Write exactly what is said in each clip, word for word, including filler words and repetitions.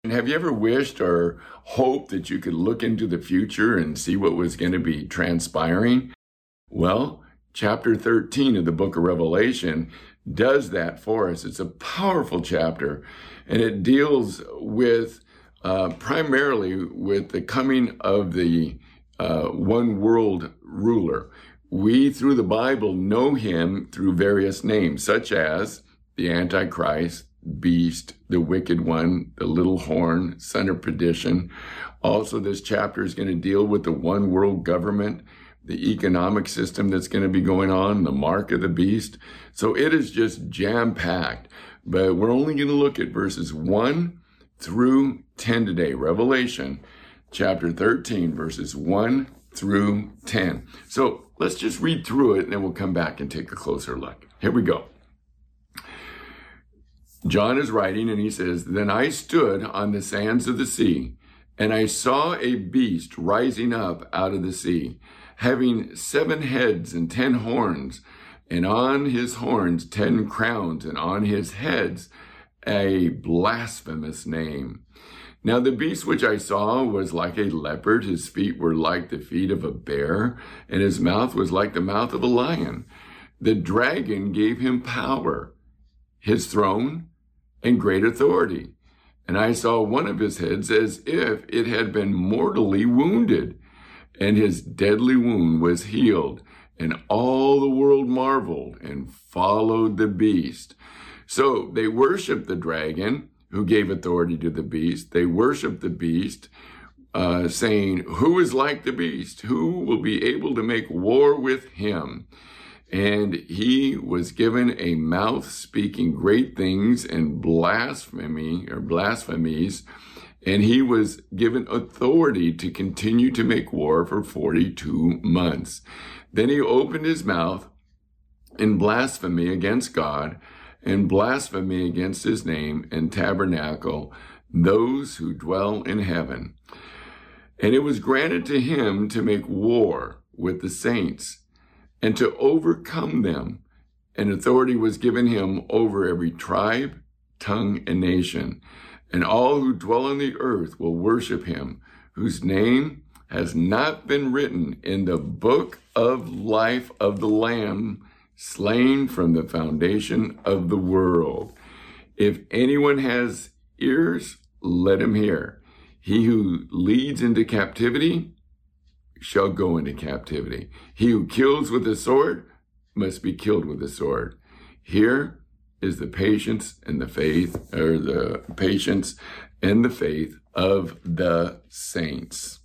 Have you ever wished or hoped that you could look into the future and see what was going to be transpiring? Well, chapter thirteen of the book of Revelation does that for us. It's a powerful chapter, and it deals with uh, primarily with the coming of the uh, one world ruler. We, through the Bible, know him through various names, such as the Antichrist, Beast, the Wicked One, the Little Horn, Son of Perdition. Also, this chapter is going to deal with the one world government, the economic system that's going to be going on, the mark of the beast. So it is just jam-packed. But we're only going to look at verses one through ten today. Revelation chapter thirteen, verses one through ten. So let's just read through it, and then we'll come back and take a closer look. Here we go. John is writing, and he says, "Then I stood on the sands of the sea, and I saw a beast rising up out of the sea, having seven heads and ten horns, and on his horns ten crowns, and on his heads a blasphemous name. Now the beast which I saw was like a leopard, his feet were like the feet of a bear, and his mouth was like the mouth of a lion. The dragon gave him power, his throne, and great authority. And I saw one of his heads as if it had been mortally wounded, and his deadly wound was healed. And all the world marveled and followed the beast." So they worshiped the dragon, who gave authority to the beast. They worshiped the beast, uh, saying, "Who is like the beast? Who will be able to make war with him?" And he was given a mouth speaking great things and blasphemy or blasphemies, and he was given authority to continue to make war for forty-two months. Then he opened his mouth in blasphemy against God and blasphemy against his name and tabernacle, those who dwell in heaven. And it was granted to him to make war with the saints and to overcome them. And authority was given him over every tribe, tongue, and nation. And all who dwell on the earth will worship him, whose name has not been written in the book of life of the Lamb, slain from the foundation of the world. If anyone has ears, let him hear. He who leads into captivity shall go into captivity. He who kills with the sword must be killed with the sword. Here is the patience and the faith, or the patience and the faith of the saints.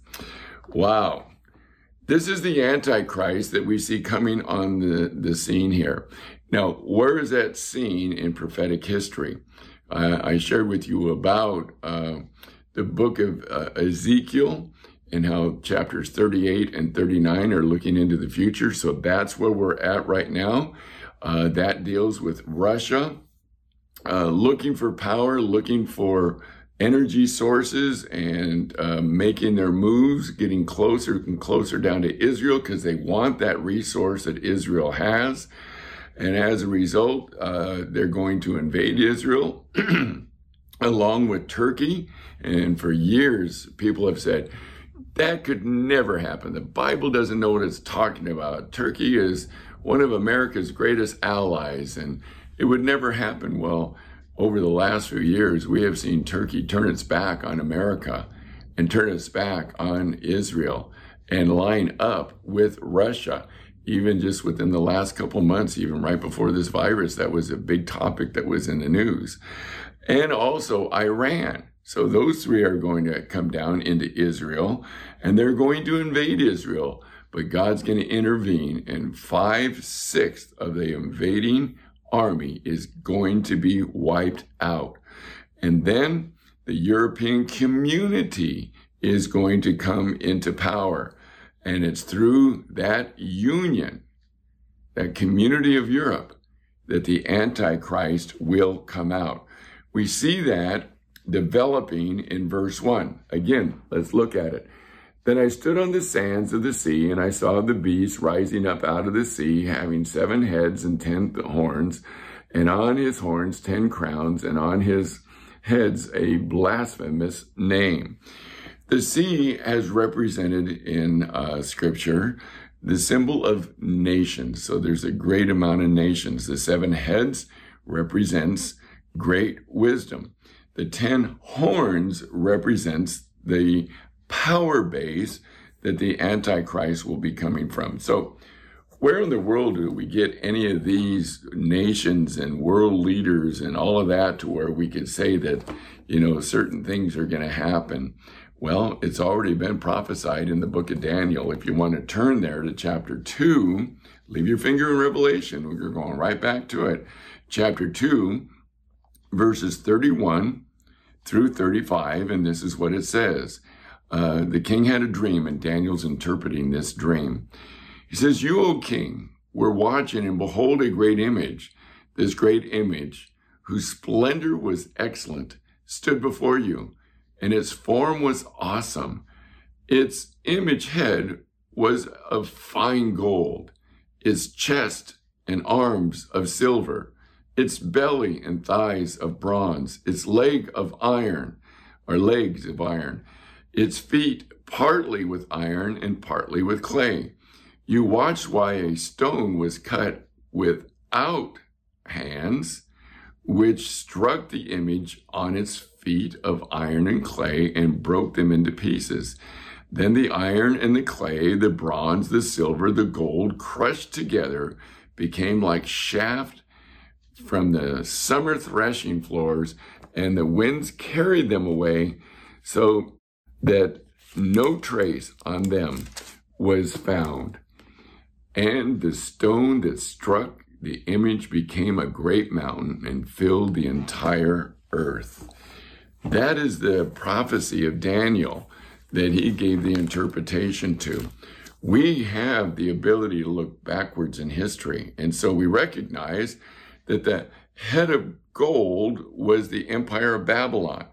Wow. This is the Antichrist that we see coming on the, the scene here. Now, where is that scene in prophetic history? Uh, I shared with you about uh, the book of uh, Ezekiel, and how chapters thirty-eight and thirty-nine are looking into the future. So that's where we're at right now. Uh, that deals with Russia uh, looking for power, looking for energy sources, and uh, making their moves, getting closer and closer down to Israel because they want that resource that Israel has. And as a result, uh, they're going to invade Israel along with Turkey. And for years, people have said, that could never happen. The Bible doesn't know what it's talking about. Turkey is one of America's greatest allies, and it would never happen. Well, over the last few years, we have seen Turkey turn its back on America and turn its back on Israel and line up with Russia. Even just within the last couple months, even right before this virus, that was a big topic that was in the news. And also Iran. So those three are going to come down into Israel, and they're going to invade Israel. But God's going to intervene, and five-sixths of the invading army is going to be wiped out. And then the European community is going to come into power. And it's through that union, that community of Europe, that the Antichrist will come out. We see that developing in verse one. Again, let's look at it. Then I stood on the sands of the sea, and I saw the beast rising up out of the sea, having seven heads and ten horns, and on his horns ten crowns, and on his heads a blasphemous name. The sea has represented in uh, Scripture the symbol of nations. So there's a great amount of nations. The seven heads represents great wisdom. The ten horns represents the power base that the Antichrist will be coming from. So where in the world do we get any of these nations and world leaders and all of that to where we could say that, you know, certain things are going to happen? Well, it's already been prophesied in the book of Daniel. If you want to turn there to chapter two, leave your finger in Revelation. We're going right back to it. Chapter two, verses thirty-one through thirty-five, and this is what it says. Uh, the king had a dream, and Daniel's interpreting this dream. He says, "You, O king, were watching, and behold, a great image. This great image, whose splendor was excellent, stood before you, and its form was awesome. Its image head was of fine gold, its chest and arms of silver, its belly and thighs of bronze, its leg of iron, or legs of iron, its feet partly with iron and partly with clay. You watched why a stone was cut without hands, which struck the image on its feet of iron and clay and broke them into pieces. Then the iron and the clay, the bronze, the silver, the gold, crushed together, became like chaff from the summer threshing floors, and the winds carried them away, so that no trace on them was found. And the stone that struck the image became a great mountain and filled the entire earth." That is the prophecy of Daniel that he gave the interpretation to. We have the ability to look backwards in history, and so we recognize that the head of gold was the empire of Babylon.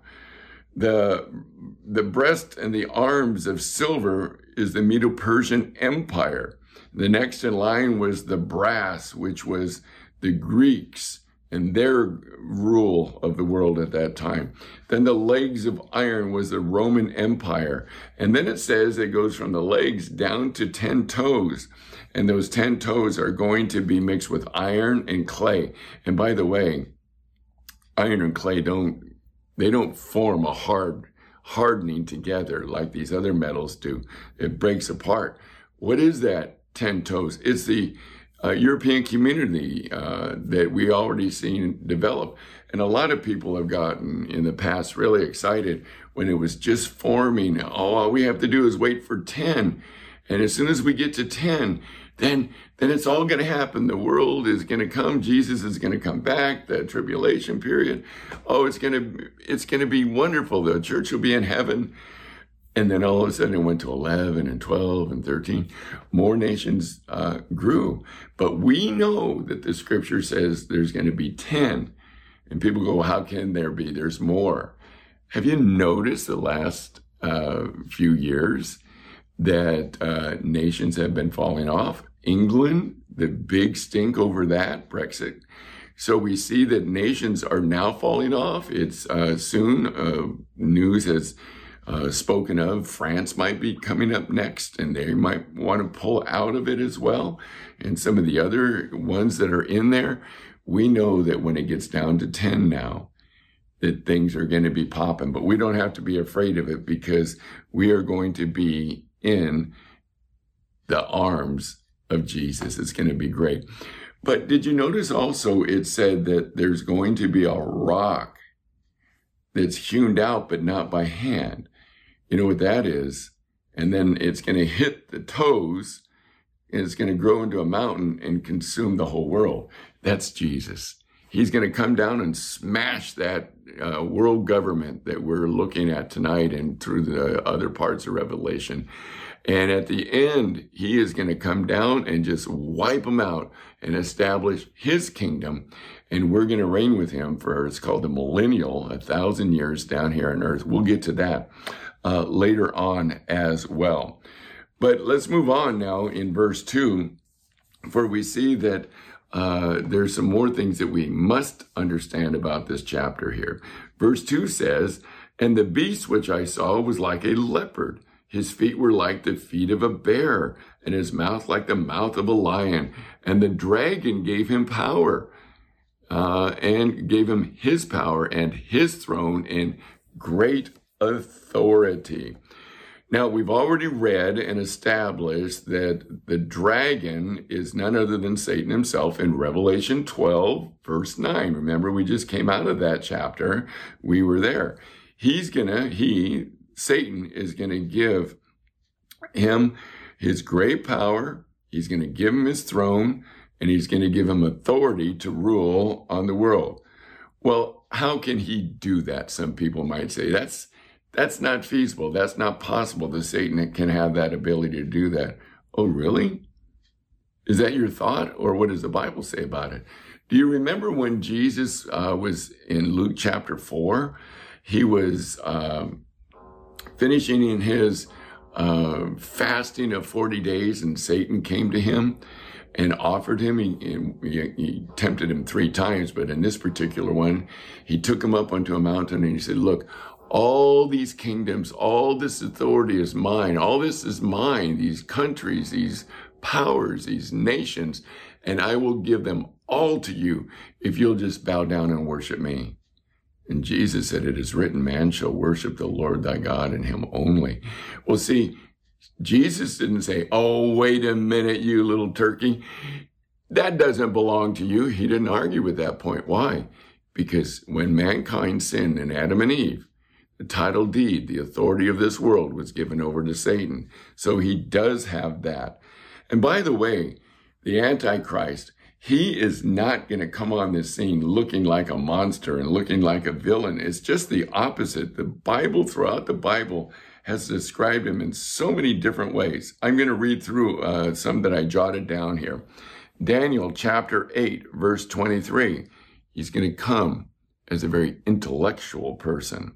The, the breast and the arms of silver is the Medo-Persian Empire. The next in line was the brass, which was the Greeks and their rule of the world at that time. Then the legs of iron was the Roman Empire. And then it says it goes from the legs down to ten toes. And those ten toes are going to be mixed with iron and clay. And by the way, iron and clay don't, they don't form a hard hardening together like these other metals do. It breaks apart. What is that? ten toes. It's the uh, European community uh, that we already seen develop. And a lot of people have gotten in the past really excited when it was just forming. Oh, all we have to do is wait for ten. And as soon as we get to ten, then, then it's all going to happen. The world is going to come. Jesus is going to come back. The tribulation period. Oh, it's going to, it's going to be wonderful. The church will be in heaven. And then all of a sudden it went to eleven and twelve and thirteen. More nations uh, grew. But we know that the scripture says there's going to be ten. And people go, well, how can there be? There's more. Have you noticed the last uh, few years that uh, nations have been falling off? England, the big stink over that, Brexit. So we see that nations are now falling off. It's uh, soon, uh, news has Uh, spoken of, France might be coming up next, and they might want to pull out of it as well. And some of the other ones that are in there, we know that when it gets down to ten now, that things are going to be popping. But we don't have to be afraid of it because we are going to be in the arms of Jesus. It's going to be great. But did you notice also it said that there's going to be a rock that's hewn out, but not by hand? You know what that is? And then it's going to hit the toes, and it's going to grow into a mountain and consume the whole world. That's Jesus. He's going to come down and smash that uh, world government that we're looking at tonight and through the other parts of Revelation. And at the end, he is going to come down and just wipe them out and establish his kingdom. And we're going to reign with him for, it's called the millennial, a thousand years down here on earth. We'll get to that uh, later on as well. But let's move on now in verse two, for we see that uh, there's some more things that we must understand about this chapter here. Verse two says, and the beast which I saw was like a leopard. His feet were like the feet of a bear, and his mouth like the mouth of a lion. And the dragon gave him power, uh, and gave him his power and his throne and great authority. Now, we've already read and established that the dragon is none other than Satan himself in Revelation twelve, verse nine. Remember, we just came out of that chapter. We were there. He's gonna, he, Satan, is gonna give him his great power. He's gonna give him his throne, and he's gonna give him authority to rule on the world. Well, how can he do that? Some people might say that's That's not feasible. That's not possible that Satan can have that ability to do that. Oh, really? Is that your thought? Or what does the Bible say about it? Do you remember when Jesus uh, was in Luke chapter four? He was um, finishing in his uh, fasting of forty days, and Satan came to him and offered him. He, he, he tempted him three times, but in this particular one, he took him up onto a mountain and he said, look, all these kingdoms, all this authority is mine. All this is mine, these countries, these powers, these nations, and I will give them all to you if you'll just bow down and worship me. And Jesus said, it is written, man shall worship the Lord thy God and him only. Well, see, Jesus didn't say, oh, wait a minute, you little turkey. That doesn't belong to you. He didn't argue with that point. Why? Because when mankind sinned in Adam and Eve, the title deed, the authority of this world was given over to Satan. So he does have that. And by the way, the Antichrist, he is not going to come on this scene looking like a monster and looking like a villain. It's just the opposite. The Bible, throughout the Bible, has described him in so many different ways. I'm going to read through uh, some that I jotted down here. Daniel chapter eight, verse twenty-three. He's going to come as a very intellectual person.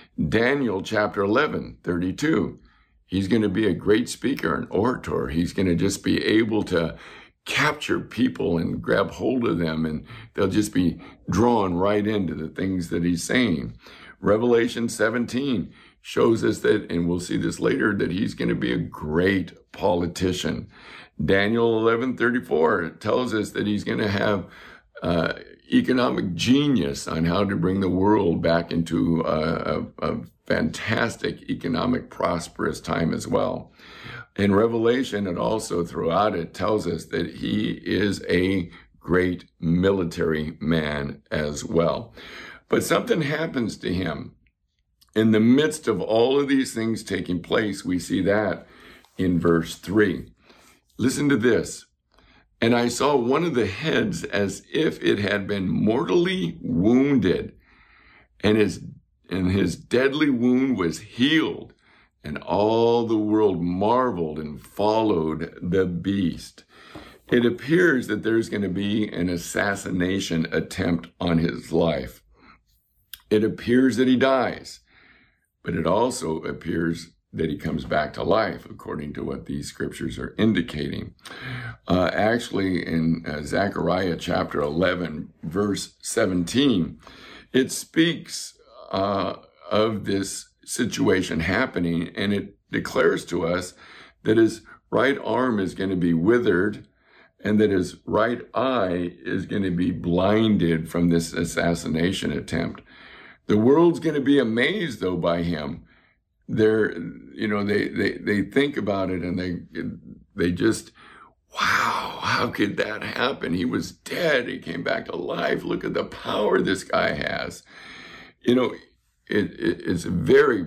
Daniel chapter eleven, thirty-two. He's going to be a great speaker, an orator. He's going to just be able to capture people and grab hold of them, and they'll just be drawn right into the things that he's saying. Revelation seventeen shows us that, and we'll see this later, that he's going to be a great politician. Daniel eleven thirty-four tells us that he's going to have uh, economic genius on how to bring the world back into a, a, a fantastic economic prosperous time as well. In Revelation, and also throughout it, tells us that he is a great military man as well. But something happens to him. In the midst of all of these things taking place, we see that in verse three. Listen to this. And I saw one of the heads as if it had been mortally wounded, and his, and his deadly wound was healed. And all the world marveled and followed the beast. It appears that there's going to be an assassination attempt on his life. It appears that he dies, but it also appears that he comes back to life, according to what these scriptures are indicating. Uh, actually, in uh, Zechariah chapter eleven, verse seventeen, it speaks uh, of this situation happening, and it declares to us that his right arm is going to be withered and that his right eye is going to be blinded from this assassination attempt. The world's going to be amazed, though, by him. They're, you know, they, they, they think about it and they, they just, wow, how could that happen? He was dead. He came back to life. Look at the power this guy has. You know, It, it, it's very,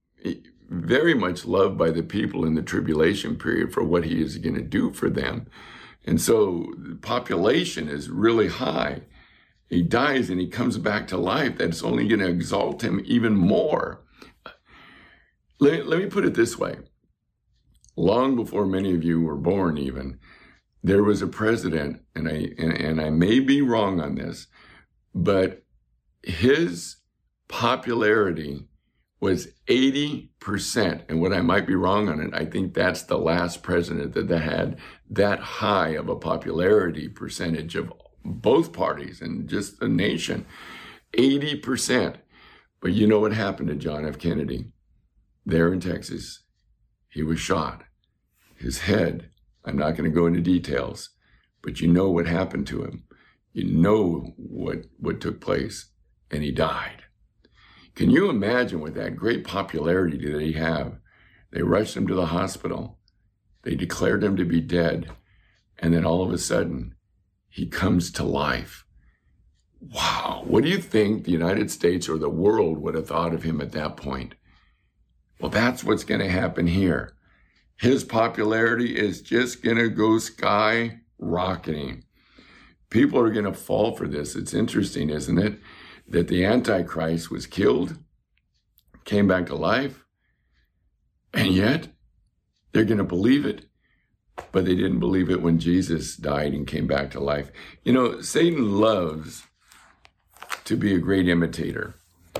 very much loved by the people in the tribulation period for what he is going to do for them. And so the population is really high. He dies and he comes back to life. That's only going to exalt him even more. Let, let me put it this way. Long before many of you were born even, there was a president, and I, and, and I may be wrong on this, but his popularity was eighty percent. And what I might be wrong on it, I think that's the last president that had that high of a popularity percentage of both parties and just the nation. eighty percent. But you know what happened to John F. Kennedy? There in Texas, he was shot. His head, I'm not going to go into details, but you know what happened to him. You know what, what took place, and he died. Can you imagine with that great popularity that he have? They rushed him to the hospital. They declared him to be dead. And then all of a sudden, he comes to life. Wow. What do you think the United States or the world would have thought of him at that point? Well, that's what's going to happen here. His popularity is just going to go skyrocketing. People are going to fall for this. It's interesting, isn't it? That the Antichrist was killed, came back to life, and yet they're going to believe it. But they didn't believe it when Jesus died and came back to life. You know, Satan loves to be a great imitator.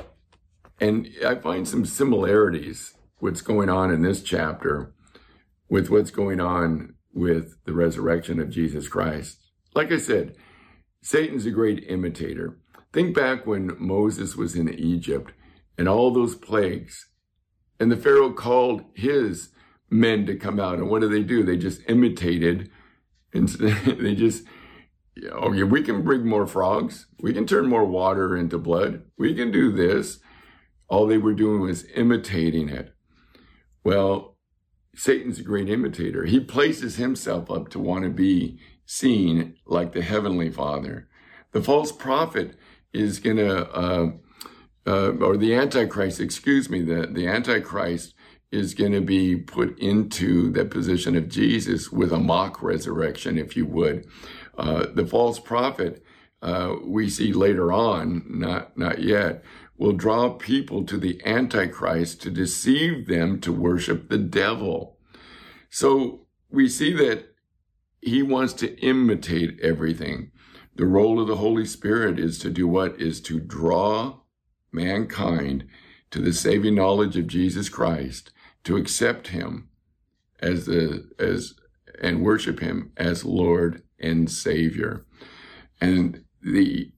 And I find some similarities, what's going on in this chapter with what's going on with the resurrection of Jesus Christ. Like I said, Satan's a great imitator. Think back when Moses was in Egypt and all those plagues, and the Pharaoh called his men to come out. And what do they do? They just imitated, and they just, okay, we can bring more frogs. We can turn more water into blood. We can do this. All they were doing was imitating it. Well, Satan's a great imitator. He places himself up to want to be seen like the Heavenly Father. The false prophet is going to, uh, uh, or the Antichrist, excuse me, the, the Antichrist is going to be put into the position of Jesus with a mock resurrection, if you would. Uh, the false prophet, uh, we see later on, not, not yet, will draw people to the Antichrist to deceive them to worship the devil. So we see that he wants to imitate everything. The role of the Holy Spirit is to do what? Is to draw mankind to the saving knowledge of Jesus Christ, to accept him as the, as, and worship him as Lord and Savior. And the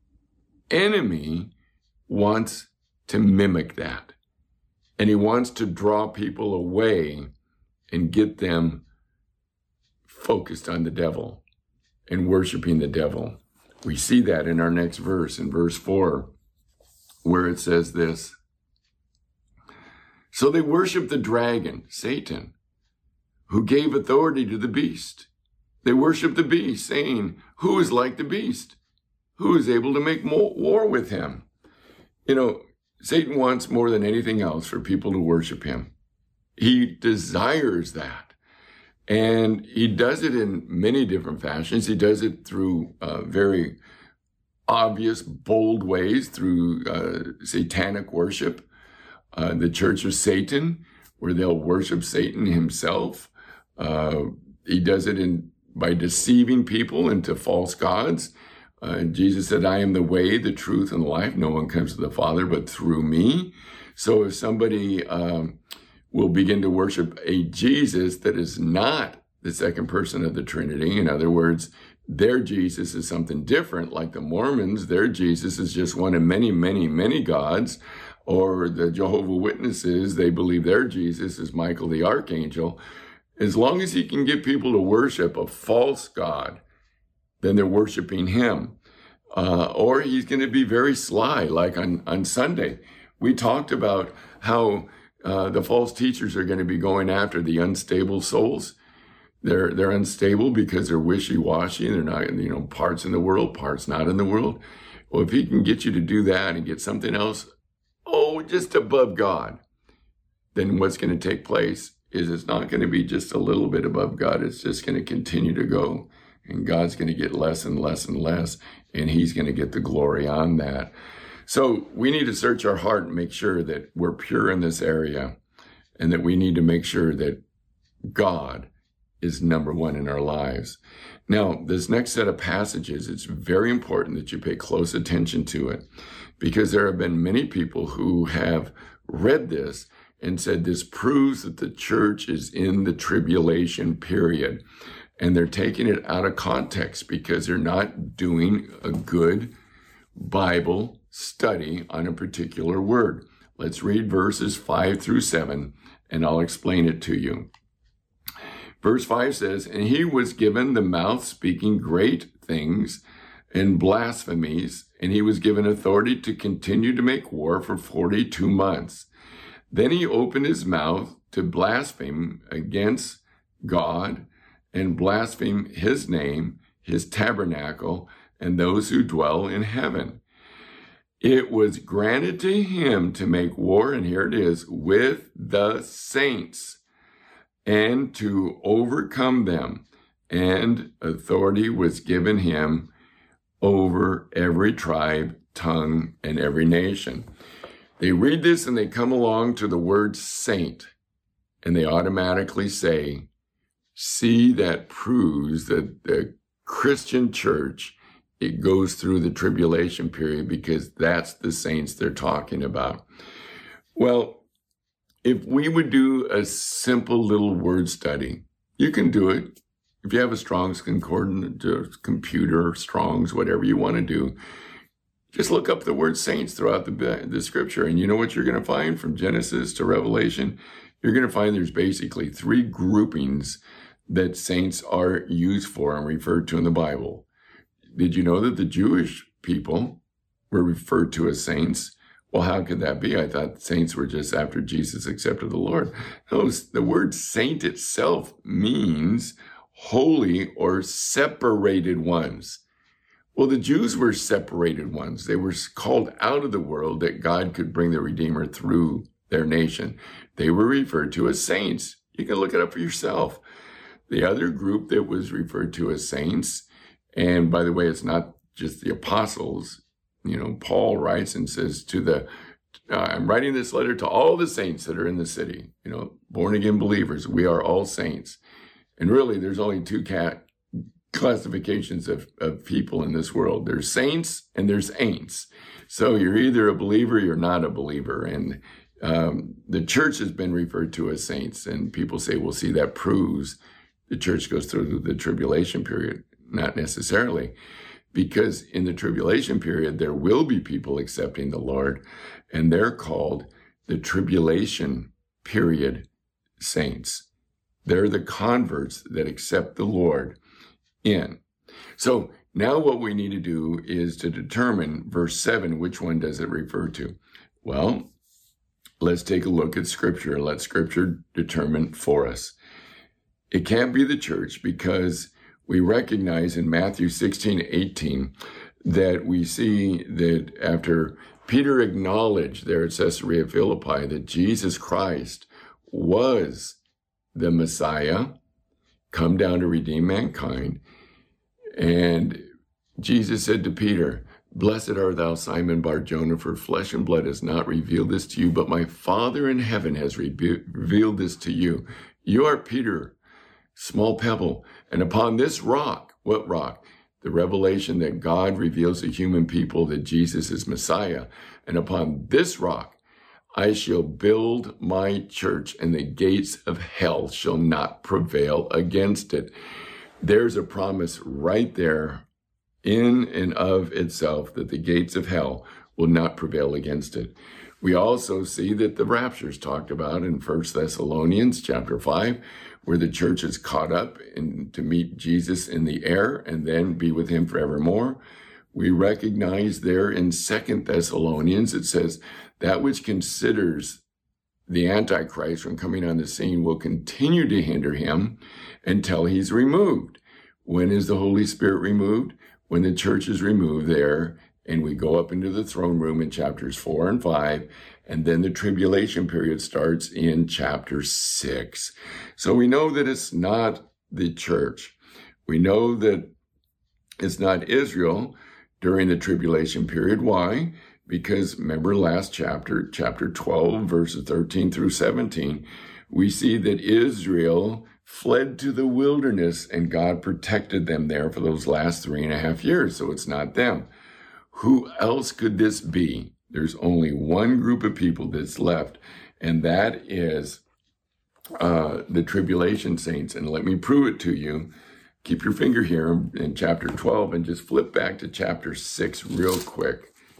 enemy wants to mimic that. And he wants to draw people away and get them focused on the devil and worshiping the devil. We see that in our next verse, in verse four, where it says this. So they worship the dragon, Satan, who gave authority to the beast. They worship the beast, saying, who is like the beast? Who is able to make war with him? You know, Satan wants more than anything else for people to worship him. He desires that. And he does it in many different fashions. He does it through uh, very obvious, bold ways, through uh, satanic worship. Uh, the Church of Satan, where they'll worship Satan himself. Uh, he does it in by deceiving people into false gods. Uh, Jesus said, I am the way, the truth, and the life. No one comes to the Father but through me. So if somebody um, will begin to worship a Jesus that is not the second person of the Trinity, in other words, their Jesus is something different, like the Mormons, their Jesus is just one of many, many, many gods. Or the Jehovah's Witnesses, they believe their Jesus is Michael the Archangel. As long as he can get people to worship a false god, then they're worshiping him. Uh, or he's going to be very sly, like on, on Sunday. We talked about how uh, the false teachers are going to be going after the unstable souls. They're they're unstable because they're wishy-washy. They're not, you know, parts in the world, parts not in the world. Well, if he can get you to do that and get something else, oh, just above God, then what's going to take place is it's not going to be just a little bit above God. It's just going to continue to go. And God's going to get less and less and less, and he's going to get the glory on that. So we need to search our heart and make sure that we're pure in this area, and that we need to make sure that God is number one in our lives. Now, this next set of passages, it's very important that you pay close attention to it, because there have been many people who have read this and said this proves that the church is in the tribulation period. And they're taking it out of context because they're not doing a good Bible study on a particular word. Let's read verses five through seven, and I'll explain it to you. Verse five says, "And he was given the mouth speaking great things and blasphemies, and he was given authority to continue to make war for forty-two months. Then he opened his mouth to blaspheme against God and blaspheme his name, his tabernacle, and those who dwell in heaven. It was granted to him to make war," and here it is, "with the saints and to overcome them. And authority was given him over every tribe, tongue, and every nation." They read this and they come along to the word saint, and they automatically say, see, that proves that the Christian church, it goes through the tribulation period, because that's the saints they're talking about. Well, if we would do a simple little word study, you can do it. If you have a Strong's Concordance, computer, Strong's, whatever you want to do, just look up the word saints throughout the, the scripture, and you know what you're going to find from Genesis to Revelation? You're going to find there's basically three groupings that saints are used for and referred to in the Bible. Did you know that the Jewish people were referred to as saints? Well, how could that be? I thought saints were just after Jesus accepted the Lord. No, the word saint itself means holy or separated ones. Well, the Jews were separated ones. They were called out of the world that God could bring the Redeemer through their nation. They were referred to as saints. You can look it up for yourself. The other group that was referred to as saints, and by the way, it's not just the apostles. You know, Paul writes and says to the, uh, I'm writing this letter to all the saints that are in the city, you know, born again believers. We are all saints. And really, there's only two cat classifications of, of people in this world. There's saints and there's ain'ts. So you're either a believer, you're not a believer. And um, the church has been referred to as saints. And people say, well, see, that proves the church goes through the tribulation period. Not necessarily, because in the tribulation period, there will be people accepting the Lord, and they're called the tribulation period saints. They're the converts that accept the Lord in. So now what we need to do is to determine verse seven, which one does it refer to? Well, let's take a look at Scripture. Let Scripture determine for us. It can't be the church, because we recognize in Matthew sixteen, eighteen that we see that after Peter acknowledged there at Caesarea Philippi that Jesus Christ was the Messiah, come down to redeem mankind, and Jesus said to Peter, "Blessed art thou, Simon Bar-Jonah, for flesh and blood has not revealed this to you, but my Father in heaven has re- revealed this to you. You are Peter, small pebble, and upon this rock," what rock? The revelation that God reveals to human people that Jesus is Messiah. "And upon this rock I shall build my church, and the gates of hell shall not prevail against it." There's a promise right there in and of itself that the gates of hell will not prevail against it. We also see that the rapture is talked about in First Thessalonians chapter five, where the church is caught up in, to meet Jesus in the air and then be with him forevermore. We recognize there in Second Thessalonians, it says, that which considers the Antichrist from coming on the scene will continue to hinder him until he's removed. When is the Holy Spirit removed? When the church is removed there, and we go up into the throne room in chapters four and five, and then the tribulation period starts in chapter six. So we know that it's not the church. We know that it's not Israel during the tribulation period. Why? Because remember last chapter, chapter twelve, verses thirteen through seventeen, we see that Israel fled to the wilderness and God protected them there for those last three and a half years. So it's not them. Who else could this be? There's only one group of people that's left, and that is uh, the tribulation saints. And let me prove it to you. Keep your finger here in chapter twelve and just flip back to chapter six real quick.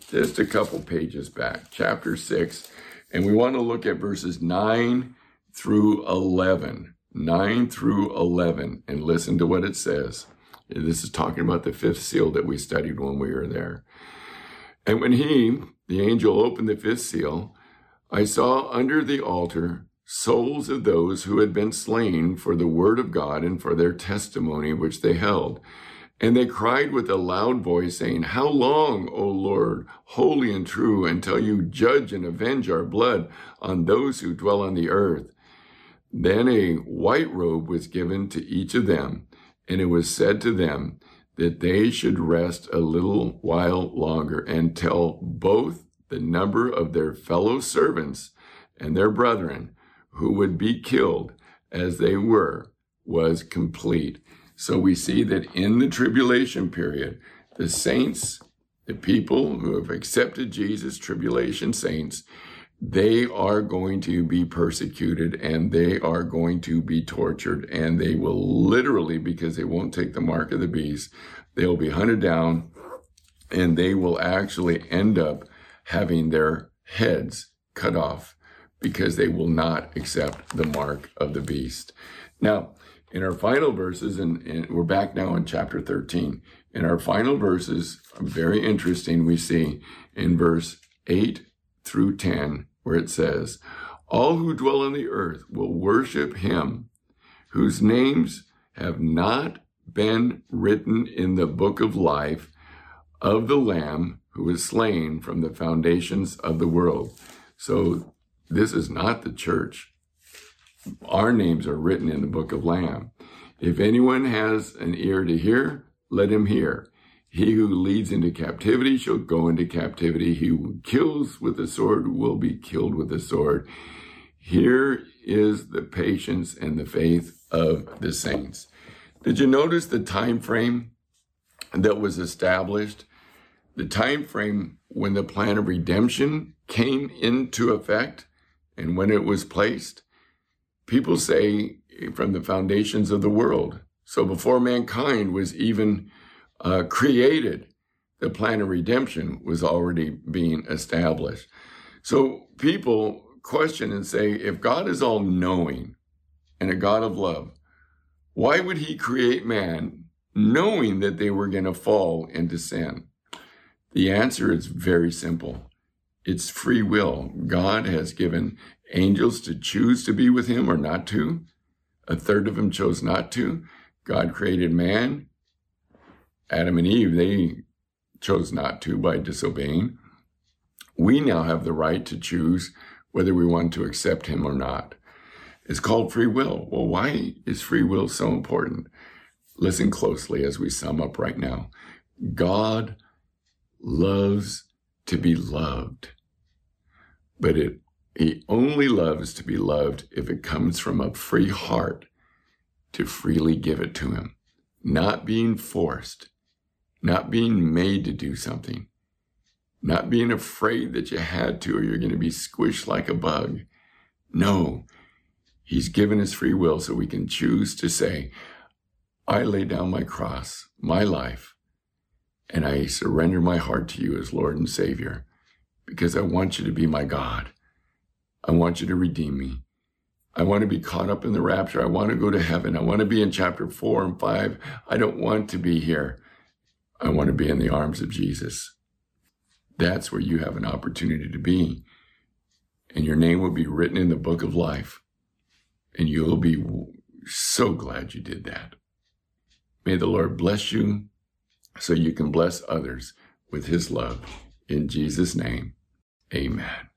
just a couple pages back, chapter six, and we want to look at verses nine through eleven. nine through eleven, and listen to what it says. This is talking about the fifth seal that we studied when we were there. And when he, the angel, opened the fifth seal, I saw under the altar souls of those who had been slain for the word of God and for their testimony which they held. And they cried with a loud voice, saying, How long, O Lord, holy and true, until you judge and avenge our blood on those who dwell on the earth? Then a white robe was given to each of them, and it was said to them that they should rest a little while longer until both the number of their fellow servants and their brethren who would be killed as they were was complete. So we see that in the tribulation period, the saints, the people who have accepted Jesus, tribulation saints, they are going to be persecuted and they are going to be tortured, and they will literally, because they won't take the mark of the beast, they'll be hunted down, and they will actually end up having their heads cut off because they will not accept the mark of the beast. Now, in our final verses, and, and we're back now in chapter thirteen, in our final verses, very interesting, we see in verse eight through ten, where it says, All who dwell on the earth will worship him, whose names have not been written in the book of life of the Lamb who was slain from the foundations of the world. So this is not the church. Our names are written in the book of Lamb. If anyone has an ear to hear, let him hear. He who leads into captivity shall go into captivity. He who kills with the sword will be killed with the sword. Here is the patience and the faith of the saints. Did you notice the time frame that was established? The time frame when the plan of redemption came into effect and when it was placed? People say from the foundations of the world. So before mankind was even uh, created, the plan of redemption was already being established. So people question and say, if God is all-knowing and a God of love, why would he create man knowing that they were going to fall into sin? The answer is very simple. It's free will. God has given angels to choose to be with him or not to. A third of them chose not to. God created man. Adam and Eve, they chose not to by disobeying. We now have the right to choose whether we want to accept him or not. It's called free will. Well, why is free will so important? Listen closely as we sum up right now. God loves to be loved, but it he only loves to be loved if it comes from a free heart to freely give it to him, not being forced, not being made to do something, not being afraid that you had to or you're going to be squished like a bug. No, he's given us free will so we can choose to say, I lay down my cross, my life, and I surrender my heart to you as Lord and Savior because I want you to be my God. I want you to redeem me. I want to be caught up in the rapture. I want to go to heaven. I want to be in chapter four and five. I don't want to be here. I want to be in the arms of Jesus. That's where you have an opportunity to be. And your name will be written in the book of life. And you'll be so glad you did that. May the Lord bless you so you can bless others with his love. In Jesus' name, amen.